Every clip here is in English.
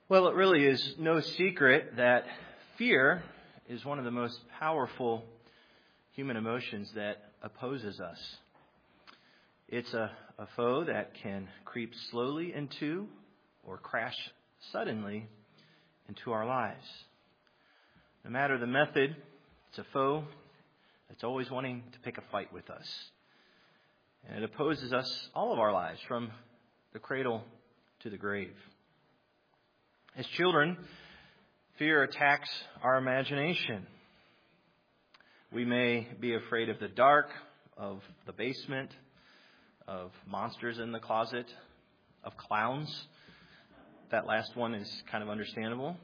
Well, it really is no secret that fear is one of the most powerful human emotions that opposes us. It's a foe that can creep slowly into or crash suddenly into our lives. No matter the method, it's a foe that's always wanting to pick a fight with us. And it opposes us all of our lives, from the cradle to the grave. As children, fear attacks our imagination. We may be afraid of the dark, of the basement, of monsters in the closet, of clowns. That last one is kind of understandable.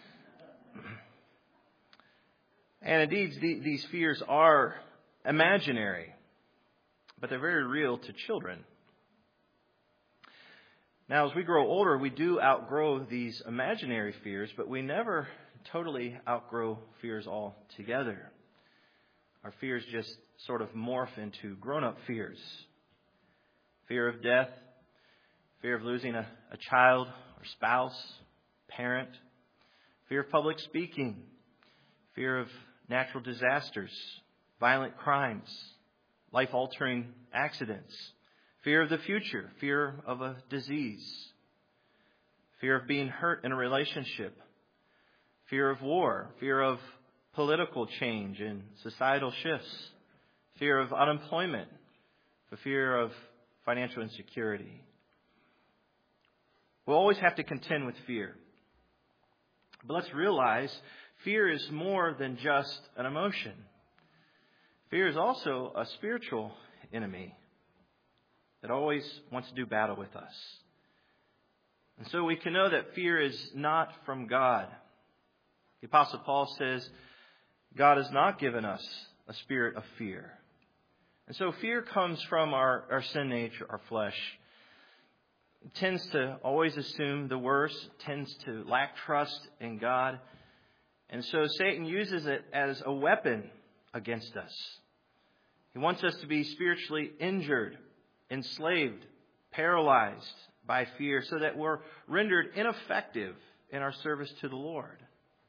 And indeed, these fears are imaginary, but they're very real to children. Now, as we grow older, we do outgrow these imaginary fears, but we never totally outgrow fears altogether. Our fears just sort of morph into grown-up fears. Fear of death, fear of losing a child or spouse, parent, fear of public speaking, fear of natural disasters, violent crimes, life-altering accidents, fear of the future, fear of a disease, fear of being hurt in a relationship, fear of war, fear of political change and societal shifts, fear of unemployment, the fear of financial insecurity. We'll always have to contend with fear. But let's realize fear is more than just an emotion. Fear is also a spiritual enemy that always wants to do battle with us. And so we can know that fear is not from God. The Apostle Paul says, God has not given us a spirit of fear. And so fear comes from our sin nature, our flesh. It tends to always assume the worst, tends to lack trust in God. And so Satan uses it as a weapon against us. He wants us to be spiritually injured, enslaved, paralyzed by fear, so that we're rendered ineffective in our service to the Lord.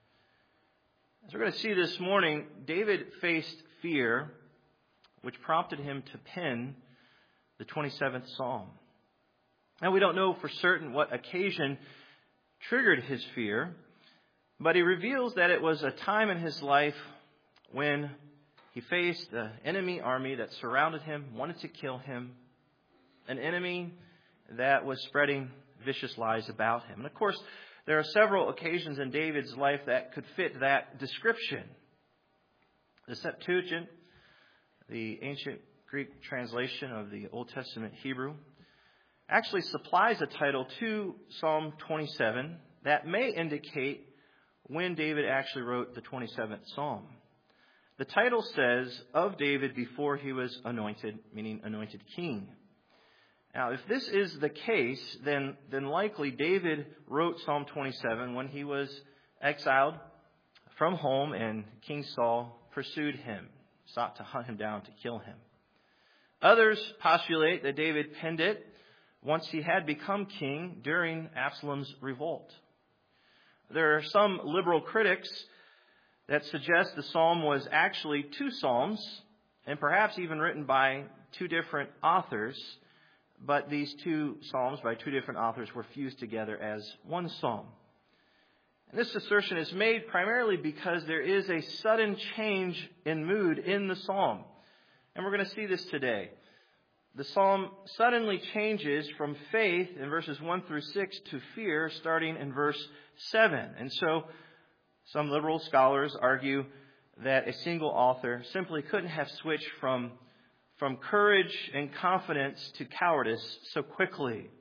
As we're going to see this morning, David faced fear, which prompted him to pen the 27th Psalm. Now, we don't know for certain what occasion triggered his fear, but he reveals that it was a time in his life when he faced an enemy army that surrounded him, wanted to kill him, an enemy that was spreading vicious lies about him. And of course, there are several occasions in David's life that could fit that description. The Septuagint, the ancient Greek translation of the Old Testament Hebrew, actually supplies a title to Psalm 27 that may indicate when David actually wrote the 27th Psalm. The title says, of David before he was anointed, meaning anointed king. Now, if this is the case, then likely David wrote Psalm 27 when he was exiled from home and King Saul pursued him, sought to hunt him down to kill him. Others postulate that David penned it once he had become king during Absalom's revolt. There are some liberal critics that suggest the psalm was actually two psalms, and perhaps even written by two different authors. But these two psalms by two different authors were fused together as one psalm. And this assertion is made primarily because there is a sudden change in mood in the psalm. And we're going to see this today. The psalm suddenly changes from faith in verses 1 through 6 to fear starting in verse 7. And so some liberal scholars argue that a single author simply couldn't have switched from courage and confidence to cowardice so quickly.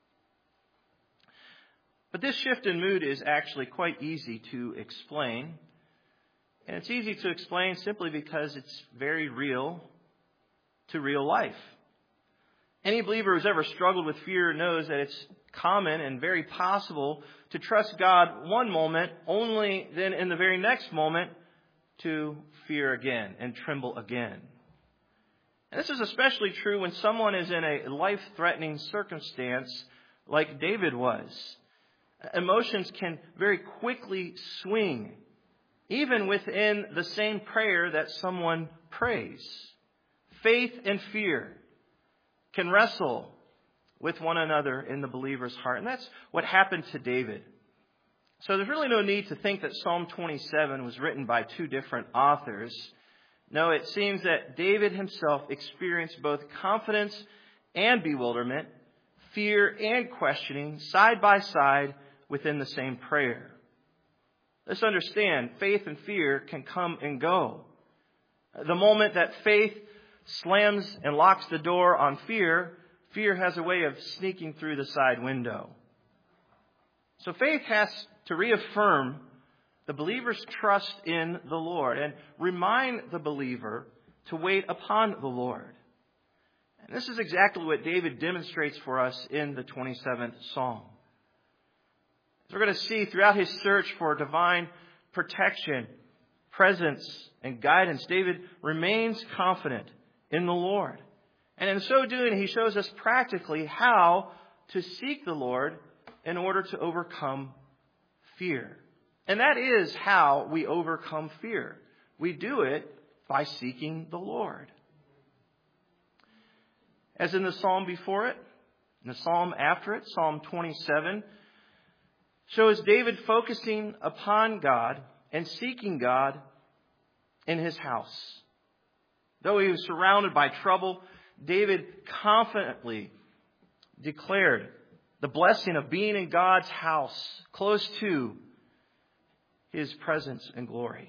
But this shift in mood is actually quite easy to explain. And it's easy to explain simply because it's very real to real life. Any believer who's ever struggled with fear knows that it's common and very possible to trust God one moment, only then in the very next moment to fear again and tremble again. And this is especially true when someone is in a life-threatening circumstance like David was. Emotions can very quickly swing, even within the same prayer that someone prays. Faith and fear can wrestle with one another in the believer's heart. And that's what happened to David. So there's really no need to think that Psalm 27 was written by two different authors. No, it seems that David himself experienced both confidence and bewilderment, fear and questioning, side by side within the same prayer. Let's understand, faith and fear can come and go. The moment that faith slams and locks the door on fear, fear has a way of sneaking through the side window. So faith has to reaffirm the believer's trust in the Lord and remind the believer to wait upon the Lord. And this is exactly what David demonstrates for us in the 27th Psalm. As we're going to see throughout his search for divine protection, presence, and guidance, David remains confident in the Lord. And in so doing, he shows us practically how to seek the Lord in order to overcome fear. And that is how we overcome fear. We do it by seeking the Lord. As in the psalm before it, in the psalm after it, Psalm 27, shows David focusing upon God and seeking God in his house. Though he was surrounded by trouble, David confidently declared the blessing of being in God's house, close to his presence and glory.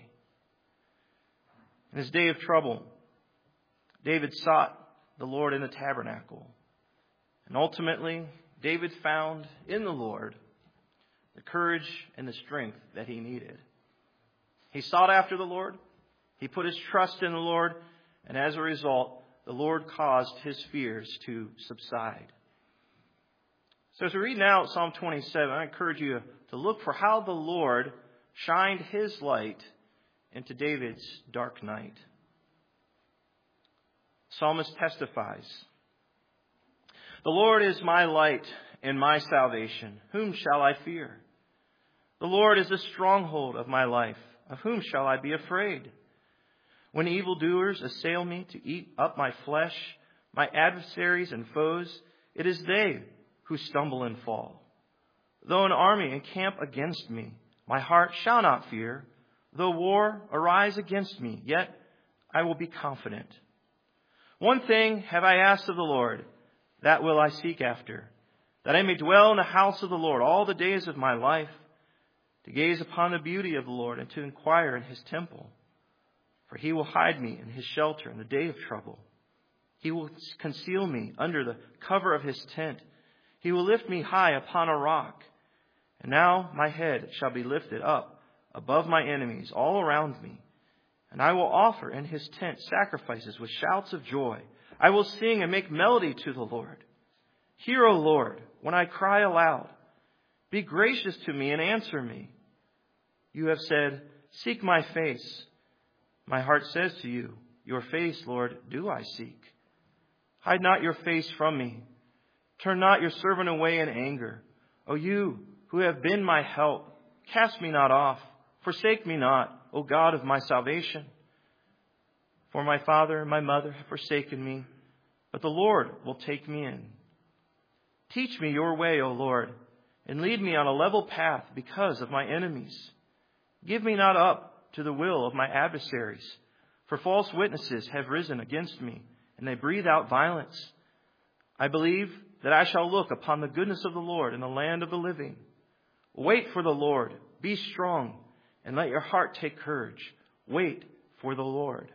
In his day of trouble, David sought the Lord in the tabernacle. And ultimately, David found in the Lord the courage and the strength that he needed. He sought after the Lord. He put his trust in the Lord. And as a result, the Lord caused his fears to subside. So as we read now Psalm 27, I encourage you to look for how the Lord shined his light into David's dark night. The psalmist testifies, "The Lord is my light and my salvation. Whom shall I fear? The Lord is the stronghold of my life. Of whom shall I be afraid? When evildoers assail me to eat up my flesh, my adversaries and foes, it is they who stumble and fall. Though an army encamp against me, my heart shall not fear. Though war arise against me, yet I will be confident. One thing have I asked of the Lord, that will I seek after, that I may dwell in the house of the Lord all the days of my life, to gaze upon the beauty of the Lord and to inquire in his temple. For he will hide me in his shelter in the day of trouble. He will conceal me under the cover of his tent. He will lift me high upon a rock. And now my head shall be lifted up above my enemies all around me. And I will offer in his tent sacrifices with shouts of joy. I will sing and make melody to the Lord. Hear, O Lord, when I cry aloud. Be gracious to me and answer me. You have said, seek my face. My heart says to you, your face, Lord, do I seek. Hide not your face from me. Turn not your servant away in anger. O you who have been my help, cast me not off. Forsake me not, O God of my salvation. For my father and my mother have forsaken me, but the Lord will take me in. Teach me your way, O Lord, and lead me on a level path because of my enemies. Give me not up to the will of my adversaries, for false witnesses have risen against me, and they breathe out violence. I believe that I shall look upon the goodness of the Lord in the land of the living. Wait for the Lord, be strong, and let your heart take courage. Wait for the Lord."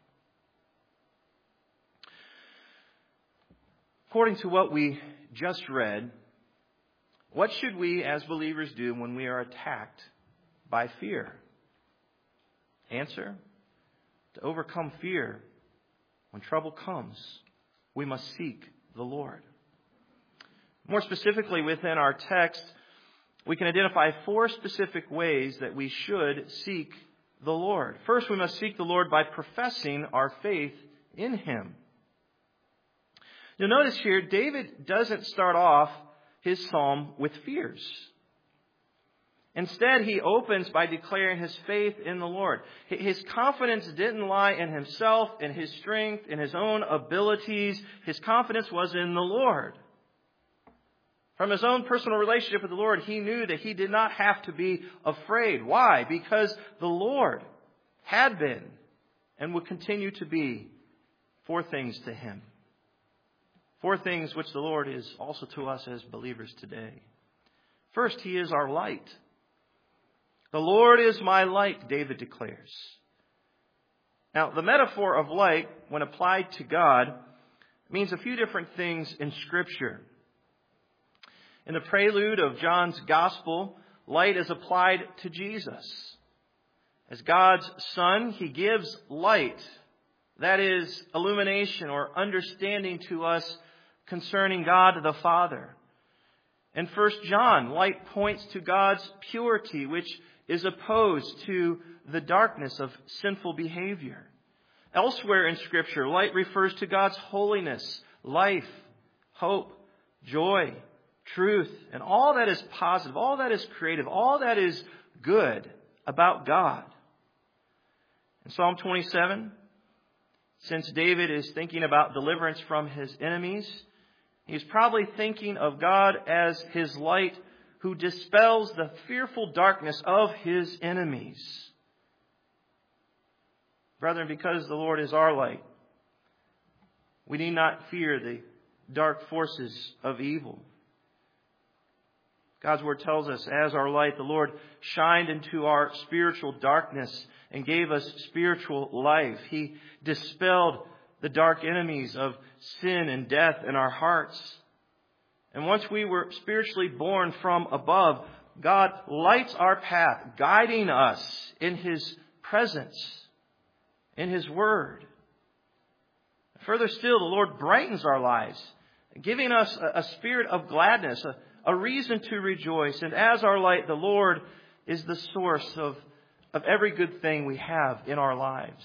According to what we just read, what should we as believers do when we are attacked by fear? Answer: to overcome fear, when trouble comes, we must seek the Lord. More specifically, within our text, we can identify 4 specific ways that we should seek the Lord. First, we must seek the Lord by professing our faith in him. You'll notice here, David doesn't start off his psalm with fears. Instead, he opens by declaring his faith in the Lord. His confidence didn't lie in himself, in his strength, in his own abilities. His confidence was in the Lord. From his own personal relationship with the Lord, he knew that he did not have to be afraid. Why? Because the Lord had been and would continue to be 4 things to him. 4 things which the Lord is also to us as believers today. First, he is our light. The Lord is my light, David declares. Now, the metaphor of light, when applied to God, means a few different things in Scripture. In the prelude of John's Gospel, light is applied to Jesus. As God's Son, he gives light, that is, illumination or understanding to us concerning God the Father. In 1 John, light points to God's purity, which is opposed to the darkness of sinful behavior. Elsewhere in Scripture, light refers to God's holiness, life, hope, joy, truth, and all that is positive, all that is creative, all that is good about God. In Psalm 27, since David is thinking about deliverance from his enemies, he's probably thinking of God as his light who dispels the fearful darkness of his enemies. Brethren, because the Lord is our light, we need not fear the dark forces of evil. God's Word tells us, as our light, the Lord shined into our spiritual darkness and gave us spiritual life. He dispelled the dark enemies of sin and death in our hearts. And once we were spiritually born from above, God lights our path, guiding us in His presence, in His Word. Further still, the Lord brightens our lives, giving us a spirit of gladness, a reason to rejoice. And as our light, the Lord is the source of every good thing we have in our lives.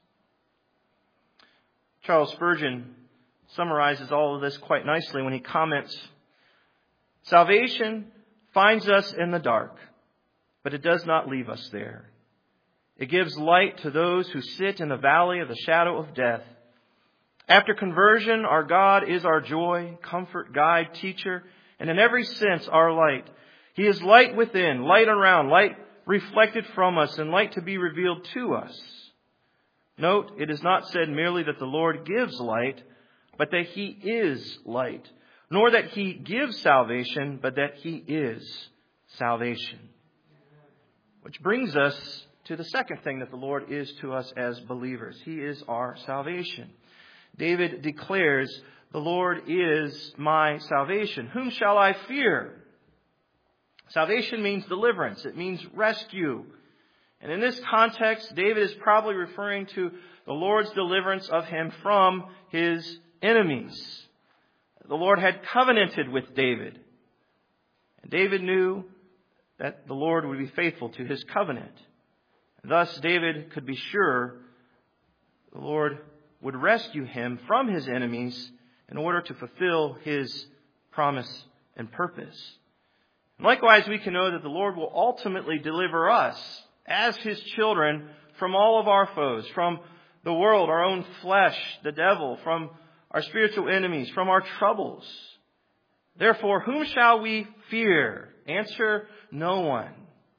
Charles Spurgeon summarizes all of this quite nicely when he comments, "Salvation finds us in the dark, but it does not leave us there. It gives light to those who sit in the valley of the shadow of death. After conversion, our God is our joy, comfort, guide, teacher, and in every sense our light. He is light within, light around, light reflected from us, and light to be revealed to us. Note, it is not said merely that the Lord gives light, but that He is light, nor that He gives salvation, but that He is salvation." Which brings us to the second thing that the Lord is to us as believers. He is our salvation. David declares, "The Lord is my salvation. Whom shall I fear?" Salvation means deliverance. It means rescue. And in this context, David is probably referring to the Lord's deliverance of him from his enemies. The Lord had covenanted with David. And David knew that the Lord would be faithful to His covenant. Thus, David could be sure the Lord would rescue him from his enemies in order to fulfill His promise and purpose. And likewise, we can know that the Lord will ultimately deliver us as His children from all of our foes, from the world, our own flesh, the devil, from our spiritual enemies, from our troubles. Therefore, whom shall we fear? Answer, no one.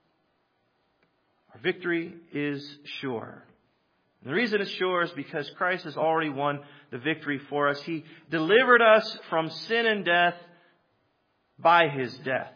Our victory is sure. And the reason it's sure is because Christ has already won the victory for us. He delivered us from sin and death by His death.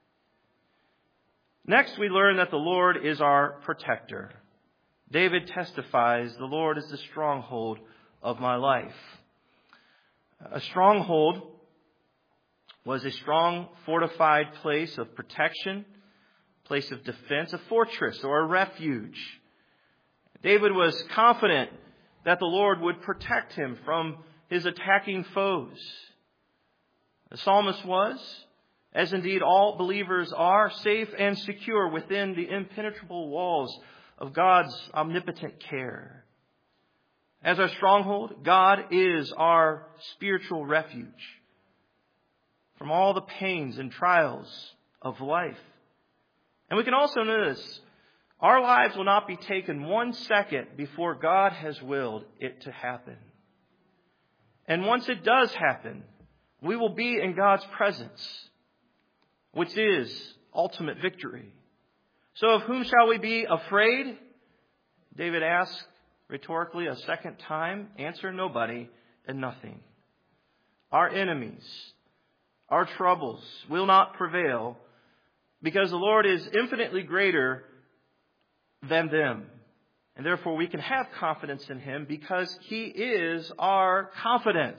Next, we learn that the Lord is our protector. David testifies, "The Lord is the stronghold of my life." A stronghold was a strong, fortified place of protection, place of defense, a fortress or a refuge. David was confident that the Lord would protect him from his attacking foes. The psalmist was, as indeed all believers are, safe and secure within the impenetrable walls of God's omnipotent care. As our stronghold, God is our spiritual refuge from all the pains and trials of life. And we can also notice our lives will not be taken 1 second before God has willed it to happen. And once it does happen, we will be in God's presence, which is ultimate victory. So of whom shall we be afraid? David asks rhetorically a second time. Answer, nobody and nothing. Our enemies, our troubles will not prevail because the Lord is infinitely greater than them. And therefore we can have confidence in Him because He is our confidence.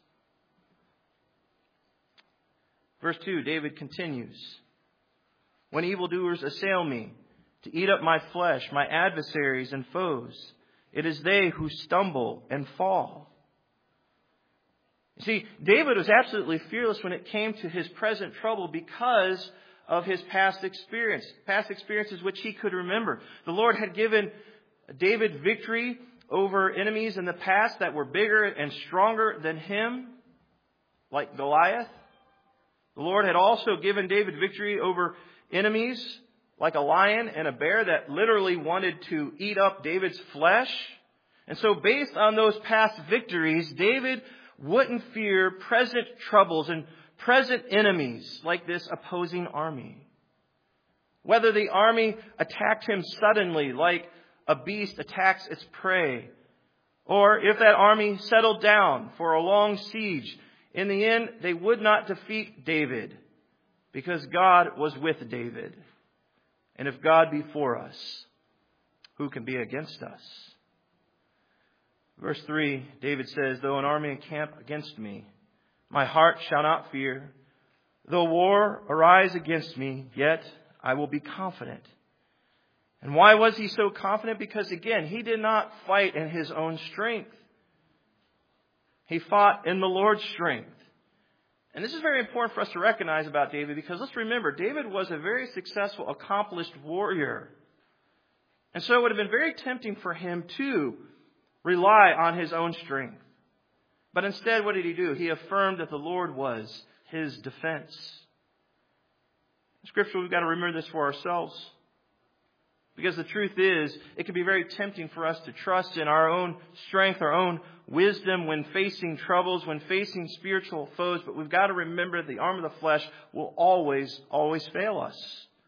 Verse 2, David continues. When evildoers assail me to eat up my flesh, my adversaries and foes, it is they who stumble and fall. You see, David was absolutely fearless when it came to his present trouble because of his past experiences which he could remember. The Lord had given David victory over enemies in the past that were bigger and stronger than him, like Goliath. The Lord had also given David victory over enemies like a lion and a bear that literally wanted to eat up David's flesh. And so based on those past victories, David wouldn't fear present troubles and present enemies like this opposing army. Whether the army attacked him suddenly like a beast attacks its prey, or if that army settled down for a long siege, in the end they would not defeat David because God was with David. And if God be for us, who can be against us? Verse 3, David says, though an army encamp against me, my heart shall not fear. Though war arise against me, yet I will be confident. And why was he so confident? Because again, he did not fight in his own strength. He fought in the Lord's strength. And this is very important for us to recognize about David, because let's remember, David was a very successful, accomplished warrior. And so it would have been very tempting for him to rely on his own strength. But instead, what did he do? He affirmed that the Lord was his defense. In Scripture, we've got to remember this for ourselves. Because the truth is, it can be very tempting for us to trust in our own strength, our own wisdom when facing troubles, when facing spiritual foes. But we've got to remember the arm of the flesh will always fail us.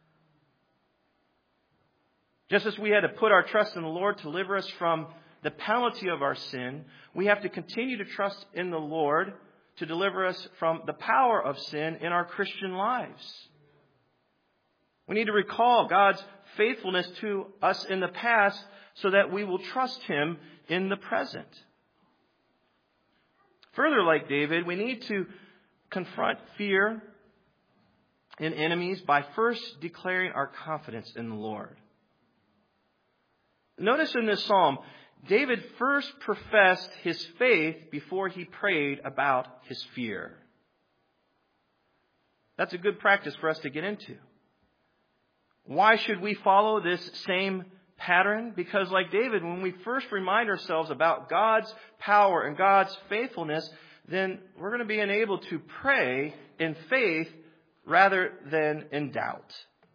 Just as we had to put our trust in the Lord to deliver us from the penalty of our sin, we have to continue to trust in the Lord to deliver us from the power of sin in our Christian lives. We need to recall God's faithfulness to us in the past so that we will trust Him in the present. Further, like David, we need to confront fear in enemies by first declaring our confidence in the Lord. Notice in this psalm, David first professed his faith before he prayed about his fear. That's a good practice for us to get into. Why should we follow this same pattern? Because like David, when we first remind ourselves about God's power and God's faithfulness, then we're going to be enabled to pray in faith rather than in doubt.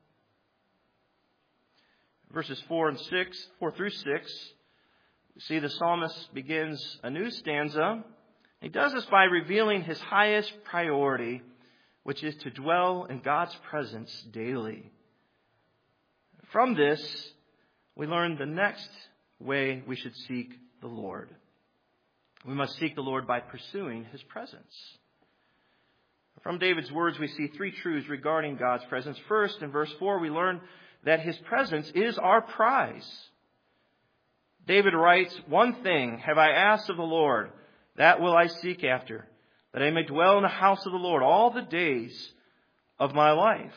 Verses 4 through 6, we see the psalmist begins a new stanza. He does this by revealing his highest priority, which is to dwell in God's presence daily. From this, we learn the next way we should seek the Lord. We must seek the Lord by pursuing His presence. From David's words, we see three truths regarding God's presence. First, in verse 4, we learn that His presence is our prize. David writes, "One thing have I asked of the Lord, that will I seek after, that I may dwell in the house of the Lord all the days of my life."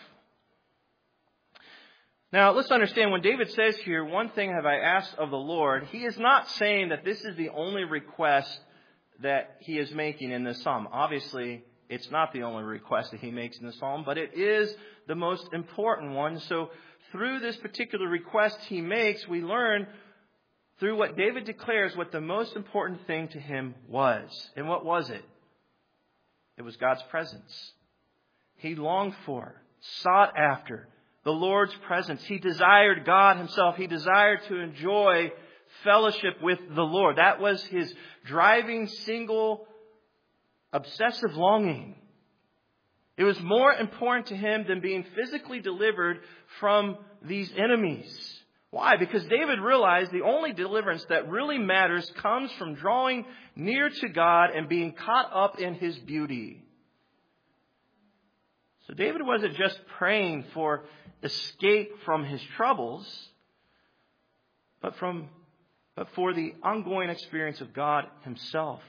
Now, let's understand, when David says here, "One thing have I asked of the Lord," he is not saying that this is the only request that he is making in this psalm. Obviously, it's not the only request that he makes in the psalm, but it is the most important one. So through this particular request he makes, we learn through what David declares what the most important thing to him was. And what was it? It was God's presence. He longed for, sought after the Lord's presence. He desired God himself. He desired to enjoy fellowship with the Lord. That was his driving, single, obsessive longing. It was more important to him than being physically delivered from these enemies. Why? Because David realized the only deliverance that really matters comes from drawing near to God and being caught up in his beauty. So David wasn't just praying for escape from his troubles, but for the ongoing experience of God himself.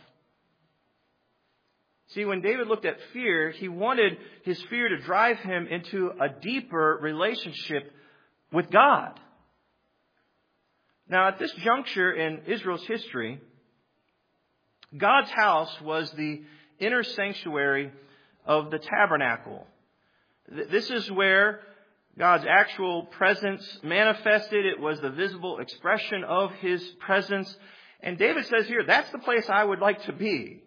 See, when David looked at fear, he wanted his fear to drive him into a deeper relationship with God. Now, at this juncture in Israel's history, God's house was the inner sanctuary of the tabernacle. This is where God's actual presence manifested. It was the visible expression of his presence. And David says here, that's the place I would like to be.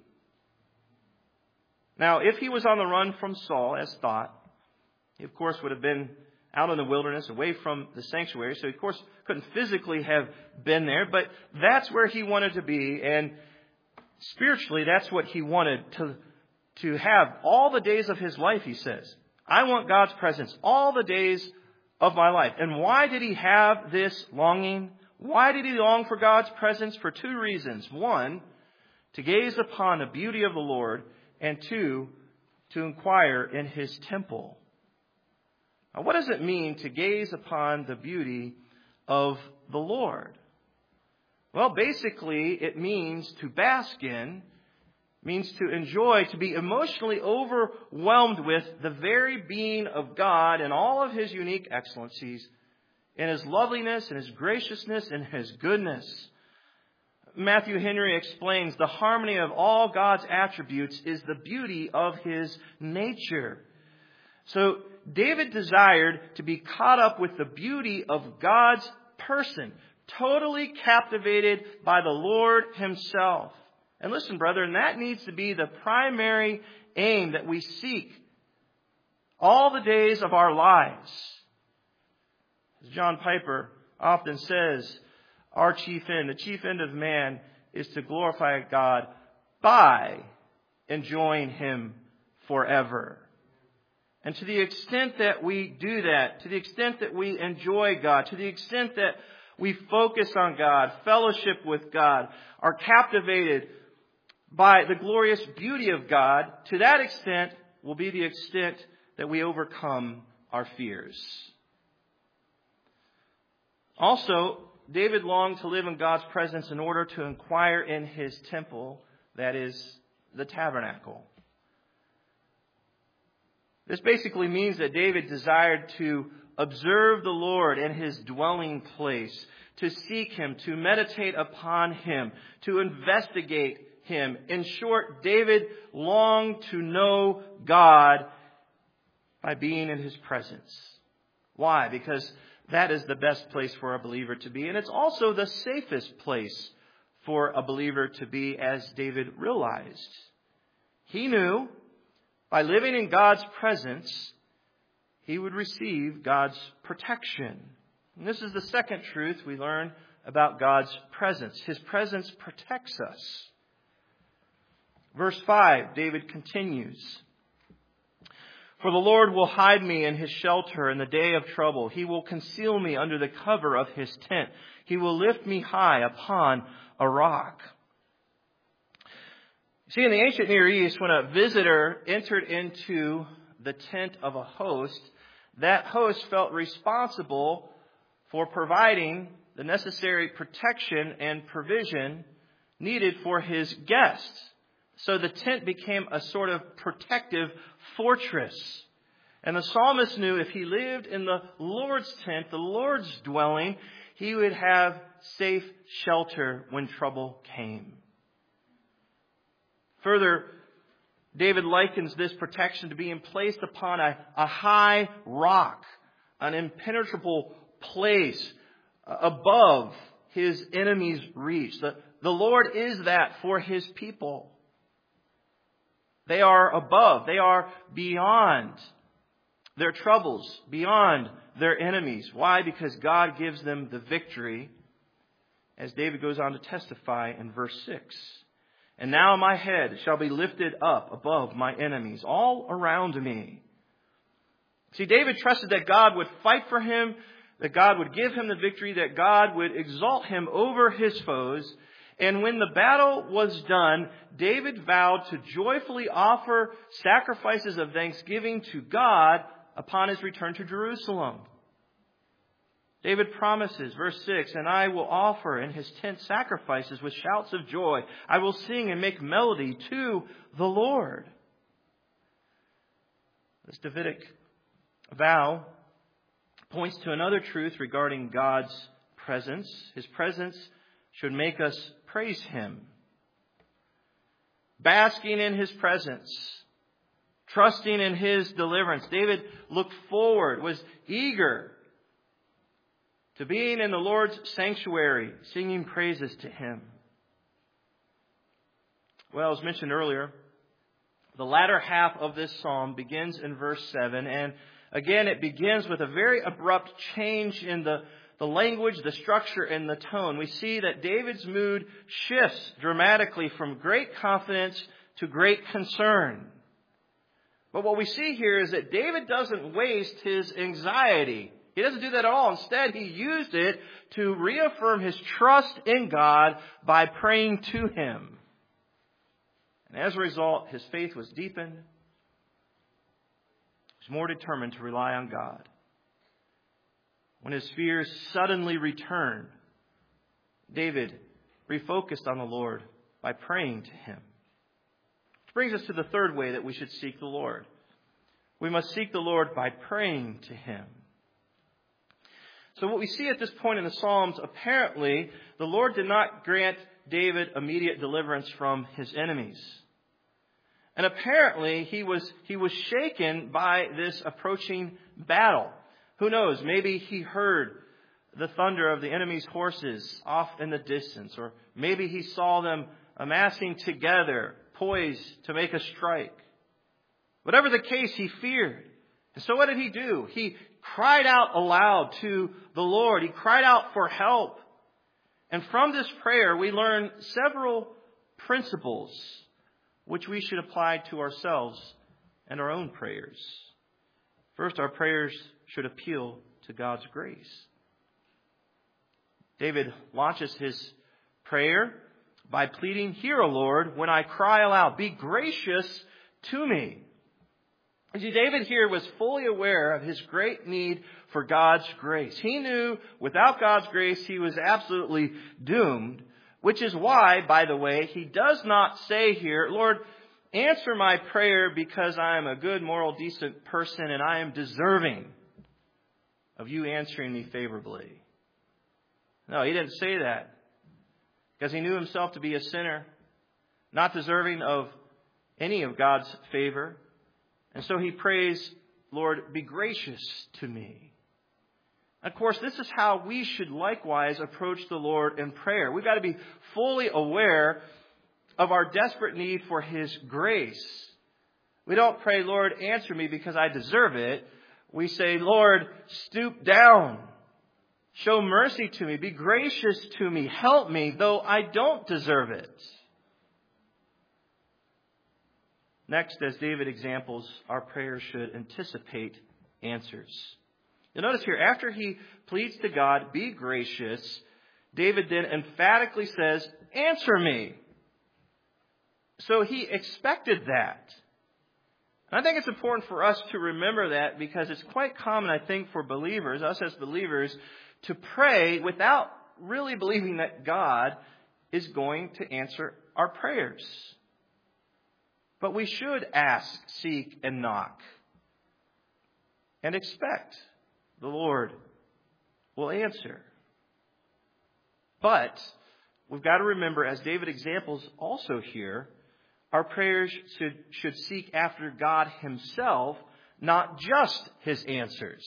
Now, if he was on the run from Saul, as thought, he, of course, would have been out in the wilderness, away from the sanctuary. So, he, of course, couldn't physically have been there. But that's where he wanted to be. And spiritually, that's what he wanted to have all the days of his life, he says. I want God's presence all the days of my life. And why did he have this longing? Why did he long for God's presence? For two reasons. One, to gaze upon the beauty of the Lord. And two, to inquire in his temple. Now, what does it mean to gaze upon the beauty of the Lord? Well, basically, it means to bask in, means to enjoy, to be emotionally overwhelmed with the very being of God and all of his unique excellencies, in his loveliness, and his graciousness, and his goodness. Matthew Henry explains the harmony of all God's attributes is the beauty of his nature. So David desired to be caught up with the beauty of God's person, totally captivated by the Lord himself. And listen, brethren, that needs to be the primary aim that we seek all the days of our lives. As John Piper often says, our chief end, the chief end of man, is to glorify God by enjoying him forever. And to the extent that we do that, to the extent that we enjoy God, to the extent that we focus on God, fellowship with God, are captivated by the glorious beauty of God, to that extent will be the extent that we overcome our fears. Also, David longed to live in God's presence in order to inquire in his temple, that is, the tabernacle. This basically means that David desired to observe the Lord in his dwelling place, to seek him, to meditate upon him, to investigate him. In short, David longed to know God by being in his presence. Why? Because that is the best place for a believer to be. And it's also the safest place for a believer to be, as David realized. He knew by living in God's presence, he would receive God's protection. And this is the second truth we learn about God's presence. His presence protects us. Verse 5, David continues. For the Lord will hide me in his shelter in the day of trouble. He will conceal me under the cover of his tent. He will lift me high upon a rock. See, in the ancient Near East, when a visitor entered into the tent of a host, that host felt responsible for providing the necessary protection and provision needed for his guests. So the tent became a sort of protective fortress. And the psalmist knew if he lived in the Lord's tent, the Lord's dwelling, he would have safe shelter when trouble came. Further, David likens this protection to being placed upon a high rock, an impenetrable place above his enemy's reach. The Lord is that for his people. They are above. They are beyond their troubles, beyond their enemies. Why? Because God gives them the victory, as David goes on to testify in verse 6. And now my head shall be lifted up above my enemies all around me. See, David trusted that God would fight for him, that God would give him the victory, that God would exalt him over his foes. And when the battle was done, David vowed to joyfully offer sacrifices of thanksgiving to God upon his return to Jerusalem. David promises, verse 6, and I will offer in his tent sacrifices with shouts of joy. I will sing and make melody to the Lord. This Davidic vow points to another truth regarding God's presence. His presence should make us praise Him. Basking in His presence, trusting in His deliverance. David looked forward, was eager to being in the Lord's sanctuary, singing praises to Him. Well, as mentioned earlier, the latter half of this psalm begins in verse 7. And again, it begins with a very abrupt change in the language, the structure, and the tone. We see that David's mood shifts dramatically from great confidence to great concern. But what we see here is that David doesn't waste his anxiety. He doesn't do that at all. Instead, he used it to reaffirm his trust in God by praying to Him. And as a result, his faith was deepened. He was more determined to rely on God. When his fears suddenly returned, David refocused on the Lord by praying to Him. Which brings us to the third way that we should seek the Lord. We must seek the Lord by praying to Him. So what we see at this point in the Psalms, apparently, the Lord did not grant David immediate deliverance from his enemies. And apparently, he was shaken by this approaching battle. Who knows? Maybe he heard the thunder of the enemy's horses off in the distance. Or maybe he saw them amassing together, poised to make a strike. Whatever the case, he feared. And so what did he do? He cried out aloud to the Lord. He cried out for help. And from this prayer, we learn several principles which we should apply to ourselves and our own prayers. First, our prayers should appeal to God's grace. David launches his prayer by pleading, "Hear, O Lord, when I cry aloud. Be gracious to me." You see, David here was fully aware of his great need for God's grace. He knew without God's grace he was absolutely doomed, which is why, by the way, he does not say here, "Lord, answer my prayer because I am a good, moral, decent person and I am deserving of you answering me favorably." No, he didn't say that because he knew himself to be a sinner, not deserving of any of God's favor. And so he prays, "Lord, be gracious to me." Of course, this is how we should likewise approach the Lord in prayer. We've got to be fully aware of our desperate need for His grace. We don't pray, "Lord, answer me because I deserve it." We say, "Lord, stoop down. Show mercy to me. Be gracious to me. Help me, though I don't deserve it." Next, as David examples, our prayers should anticipate answers. You'll notice here, after he pleads to God, "Be gracious," David then emphatically says, "Answer me." So he expected that. And I think it's important for us to remember that because it's quite common, I think, for believers, us as believers, to pray without really believing that God is going to answer our prayers. But we should ask, seek, and knock. And expect the Lord will answer. But we've got to remember, as David examples also here, our prayers should seek after God Himself, not just His answers.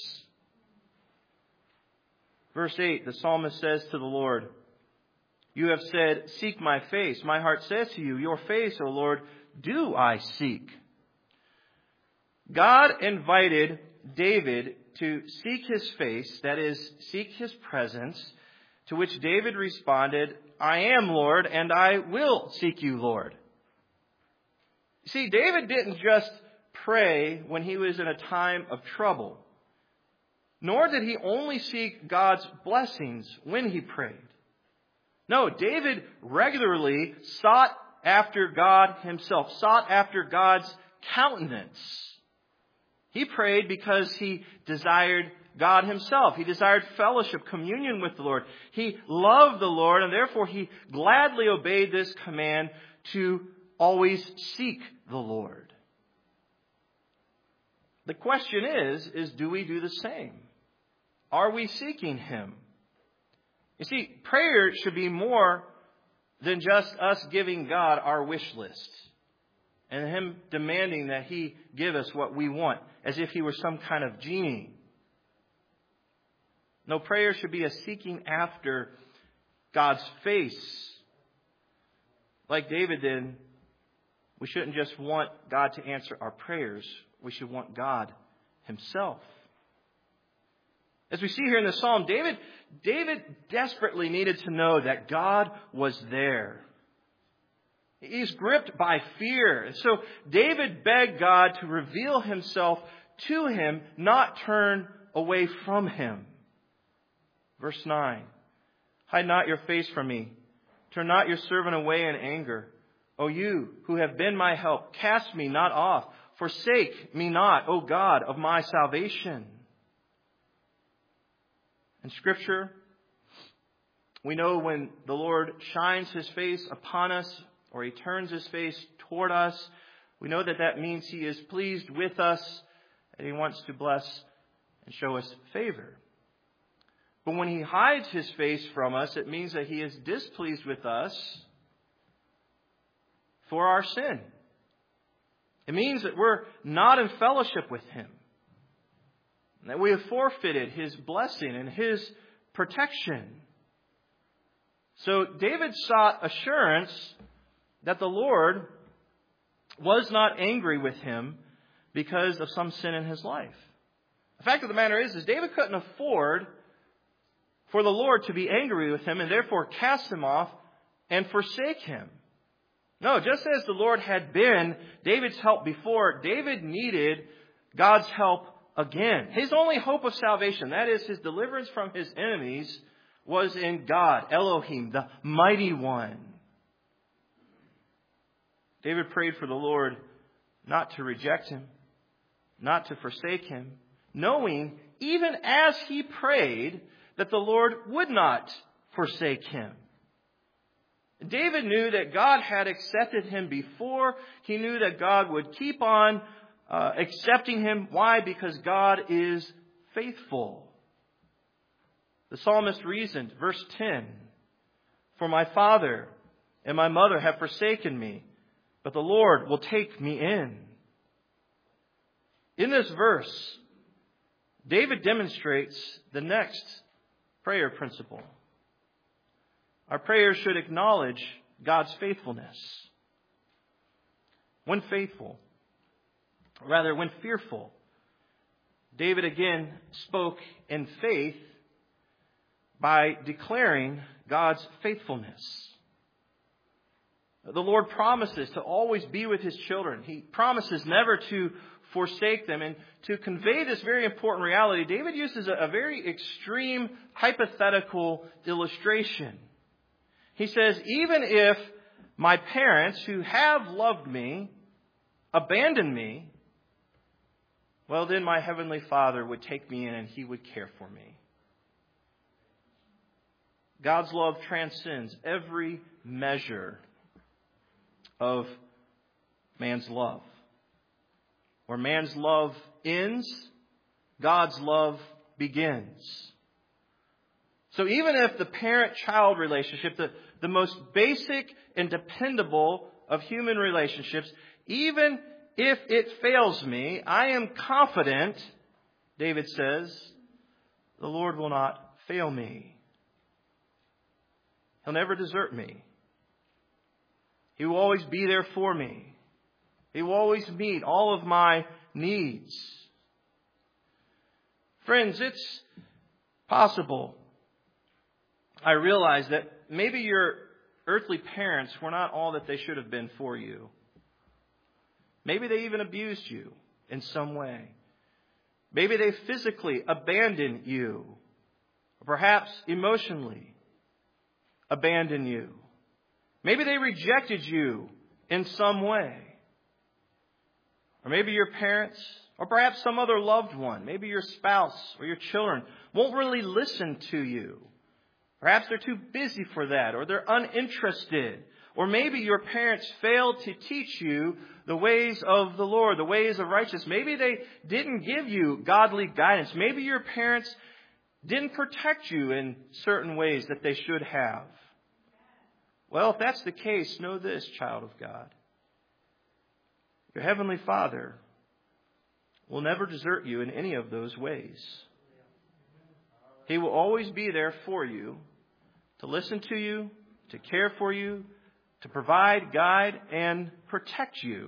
Verse 8, the psalmist says to the Lord, "You have said, 'Seek my face.' My heart says to you, 'Your face, O Lord, do I seek.'" God invited David to seek his face, that is, seek his presence, to which David responded, I am, Lord, and I will seek you, Lord. See, David didn't just pray when he was in a time of trouble, nor did he only seek God's blessings when he prayed. No, David regularly sought after God himself, sought after God's countenance. He prayed because he desired God himself. He desired fellowship, communion with the Lord. He loved the Lord, and therefore he gladly obeyed this command to always seek the Lord. The question is do we do the same? Are we seeking him? You see, prayer should be more than just us giving God our wish list and him demanding that he give us what we want, as if he were some kind of genie. No, prayer should be a seeking after God's face. Like David did, we shouldn't just want God to answer our prayers. We should want God himself. As we see here in the Psalm, David desperately needed to know that God was there. He's gripped by fear. And so David begged God to reveal himself to him, not turn away from him. Verse 9, hide not your face from me. Turn not your servant away in anger. O you who have been my help, cast me not off. Forsake me not, O God of my salvation. In Scripture, we know when the Lord shines his face upon us, or he turns his face toward us, we know that that means he is pleased with us and he wants to bless and show us favor. But when he hides his face from us, it means that he is displeased with us for our sin. It means that we're not in fellowship with him, and that we have forfeited his blessing and his protection. So David sought assurance that the Lord was not angry with him because of some sin in his life. The fact of the matter is David couldn't afford for the Lord to be angry with him and therefore cast him off and forsake him. No, just as the Lord had been David's help before, David needed God's help again. His only hope of salvation, that is his deliverance from his enemies, was in God, Elohim, the mighty one. David prayed for the Lord not to reject him, not to forsake him, knowing, even as he prayed, that the Lord would not forsake him. David knew that God had accepted him before. He knew that God would keep on accepting him. Why? Because God is faithful. The psalmist reasoned, verse 10, for my father and my mother have forsaken me, but the Lord will take me in. In this verse, David demonstrates the next prayer principle. Our prayers should acknowledge God's faithfulness. When fearful, David again spoke in faith by declaring God's faithfulness. The Lord promises to always be with his children. He promises never to forsake them. And to convey this very important reality, David uses a very extreme hypothetical illustration. He says, even if my parents who have loved me abandon me, well, then my heavenly Father would take me in and he would care for me. God's love transcends every measure of man's love. Where man's love ends, God's love begins. So even if the parent-child relationship, the most basic and dependable of human relationships, even if it fails me, I am confident, David says, the Lord will not fail me. He'll never desert me. He will always be there for me. He will always meet all of my needs. Friends, it's possible. I realize that maybe your earthly parents were not all that they should have been for you. Maybe they even abused you in some way. Maybe they physically abandoned you. Or perhaps emotionally abandoned you. Maybe they rejected you in some way. Or maybe your parents, or perhaps some other loved one, maybe your spouse or your children, won't really listen to you. Perhaps they're too busy for that, or they're uninterested. Or maybe your parents failed to teach you the ways of the Lord, the ways of righteousness. Maybe they didn't give you godly guidance. Maybe your parents didn't protect you in certain ways that they should have. Well, if that's the case, know this, child of God. Your Heavenly Father will never desert you in any of those ways. He will always be there for you, to listen to you, to care for you, to provide, guide, and protect you.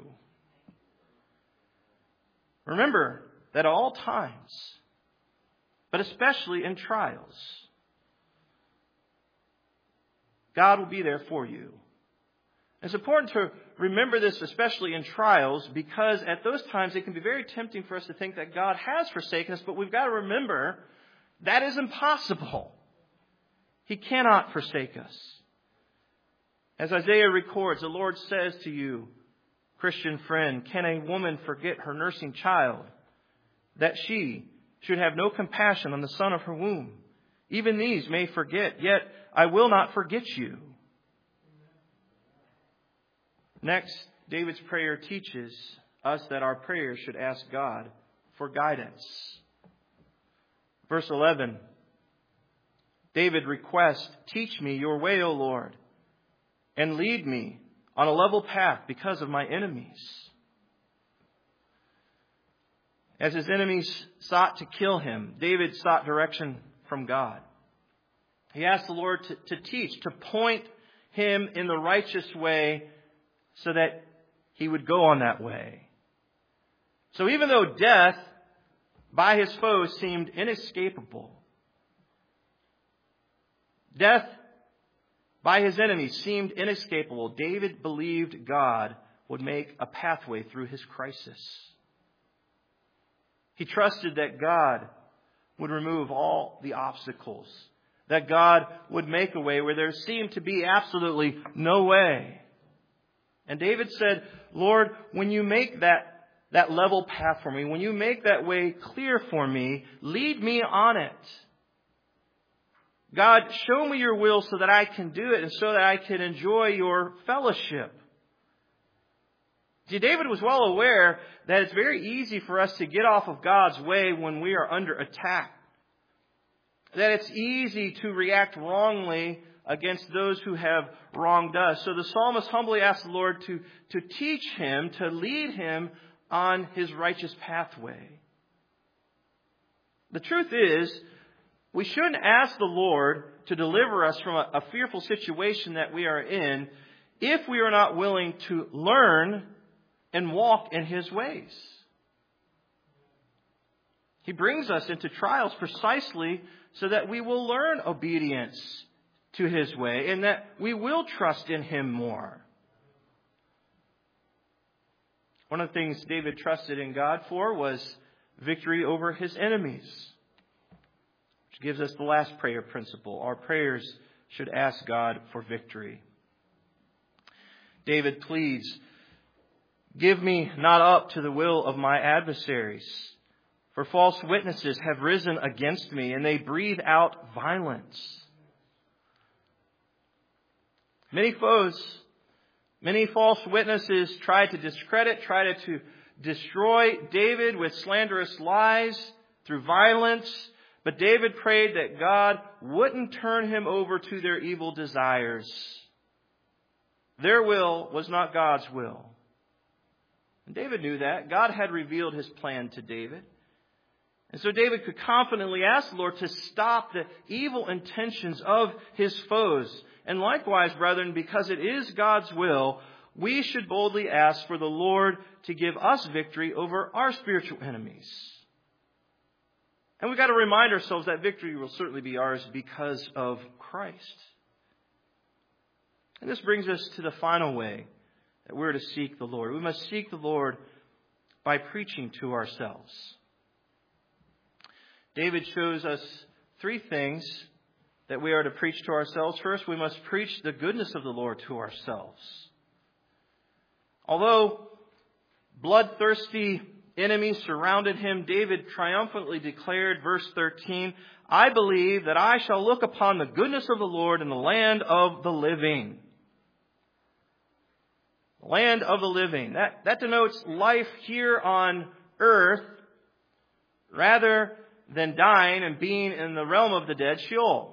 Remember that at all times, but especially in trials, God will be there for you. It's important to remember this, especially in trials, because at those times it can be very tempting for us to think that God has forsaken us, but we've got to remember that is impossible. He cannot forsake us. As Isaiah records, the Lord says to you, Christian friend, can a woman forget her nursing child, that she should have no compassion on the son of her womb? Even these may forget, yet I will not forget you. Next, David's prayer teaches us that our prayers should ask God for guidance. Verse 11, David requests, teach me your way, O Lord, and lead me on a level path because of my enemies. As his enemies sought to kill him, David sought direction from God. He asked the Lord to teach, to point him in the righteous way so that he would go on that way. So even though death by his foes seemed inescapable, death by his enemies seemed inescapable, David believed God would make a pathway through his crisis. He trusted that God would remove all the obstacles, that God would make a way where there seemed to be absolutely no way. And David said, Lord, when you make that level path for me, when you make that way clear for me, lead me on it. God, show me your will so that I can do it and so that I can enjoy your fellowship. See, David was well aware that it's very easy for us to get off of God's way when we are under attack. That it's easy to react wrongly against those who have wronged us. So the psalmist humbly asked the Lord to teach him, to lead him on his righteous pathway. The truth is, we shouldn't ask the Lord to deliver us from a fearful situation that we are in if we are not willing to learn and walk in his ways. He brings us into trials precisely so that we will learn obedience to his way and that we will trust in him more. One of the things David trusted in God for was victory over his enemies, which gives us the last prayer principle. Our prayers should ask God for victory. David pleads, give me not up to the will of my adversaries, for false witnesses have risen against me, and they breathe out violence. Many foes, many false witnesses tried to discredit, tried to destroy David with slanderous lies through violence. But David prayed that God wouldn't turn him over to their evil desires. Their will was not God's will. And David knew that. God had revealed his plan to David. And so David could confidently ask the Lord to stop the evil intentions of his foes. And likewise, brethren, because it is God's will, we should boldly ask for the Lord to give us victory over our spiritual enemies. And we've got to remind ourselves that victory will certainly be ours because of Christ. And this brings us to the final way that we're to seek the Lord. We must seek the Lord by preaching to ourselves. David shows us three things that we are to preach to ourselves. First, we must preach the goodness of the Lord to ourselves. Although bloodthirsty enemies surrounded him, David triumphantly declared, verse 13, I believe that I shall look upon the goodness of the Lord in the land of the living. The land of the living. That denotes life here on earth rather than dying and being in the realm of the dead, Sheol.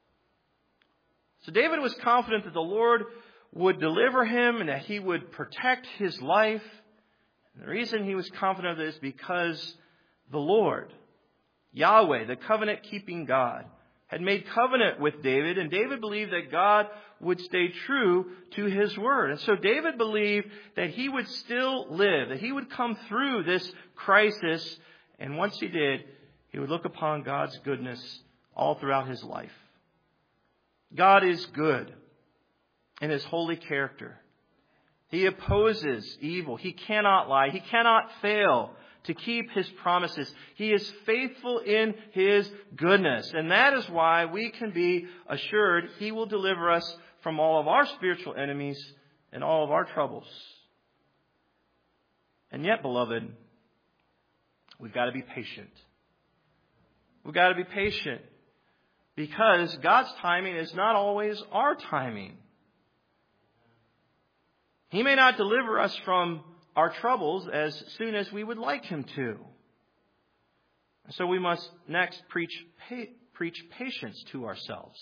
So David was confident that the Lord would deliver him and that he would protect his life. And the reason he was confident of this is because the Lord, Yahweh, the covenant-keeping God, had made covenant with David, and David believed that God would stay true to his word. And so David believed that he would still live, that he would come through this crisis, and once he did, he would look upon God's goodness all throughout his life. God is good in his holy character. He opposes evil. He cannot lie. He cannot fail to keep his promises. He is faithful in his goodness. And that is why we can be assured he will deliver us from all of our spiritual enemies and all of our troubles. And yet, beloved, we've got to be patient. We've got to be patient because God's timing is not always our timing. He may not deliver us from our troubles as soon as we would like him to. So we must next preach patience to ourselves.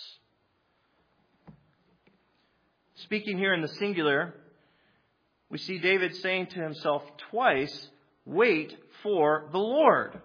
Speaking here in the singular, we see David saying to himself twice, wait for the Lord.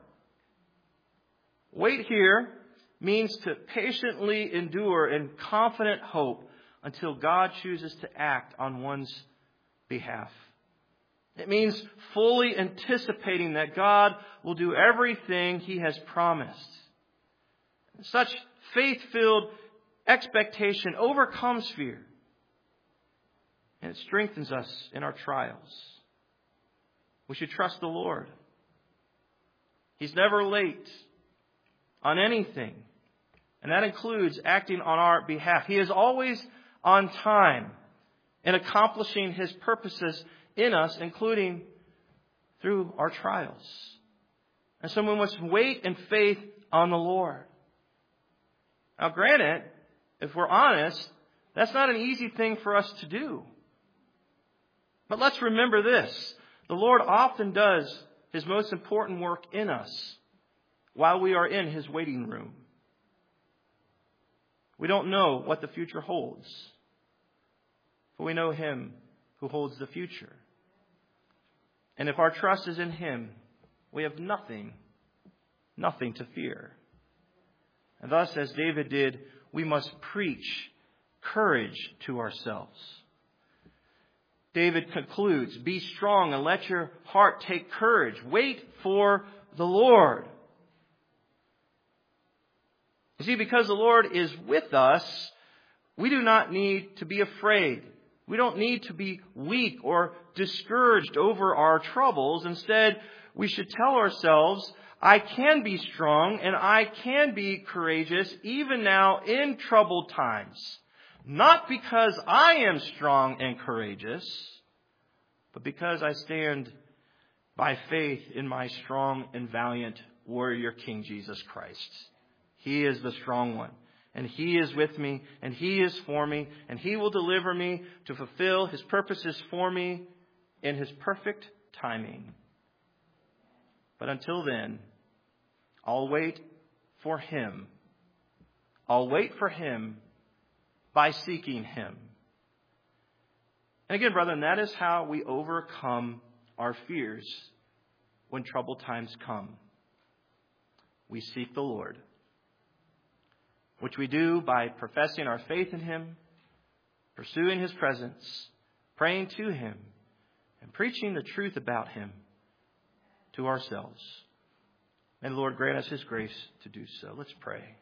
Wait here means to patiently endure in confident hope until God chooses to act on one's behalf. It means fully anticipating that God will do everything he has promised. Such faith-filled expectation overcomes fear, and it strengthens us in our trials. We should trust the Lord. He's never late on anything, and that includes acting on our behalf. He is always on time in accomplishing his purposes in us, including through our trials. And so we must wait in faith on the Lord. Now, granted, if we're honest, that's not an easy thing for us to do. But let's remember this. The Lord often does his most important work in us while we are in his waiting room. We don't know what the future holds, but we know him who holds the future. And if our trust is in him, we have nothing to fear. And thus, as David did, we must preach courage to ourselves. David concludes, be strong and let your heart take courage. Wait for the Lord. You see, because the Lord is with us, we do not need to be afraid. We don't need to be weak or discouraged over our troubles. Instead, we should tell ourselves, I can be strong and I can be courageous even now in troubled times. Not because I am strong and courageous, but because I stand by faith in my strong and valiant warrior King Jesus Christ. He is the strong one. And he is with me, and he is for me, and he will deliver me to fulfill his purposes for me in his perfect timing. But until then, I'll wait for him. I'll wait for him by seeking him. And again, brethren, that is how we overcome our fears when troubled times come. We seek the Lord, which we do by professing our faith in him, pursuing his presence, praying to him, and preaching the truth about him to ourselves. And Lord, grant us His grace to do so. Let's pray.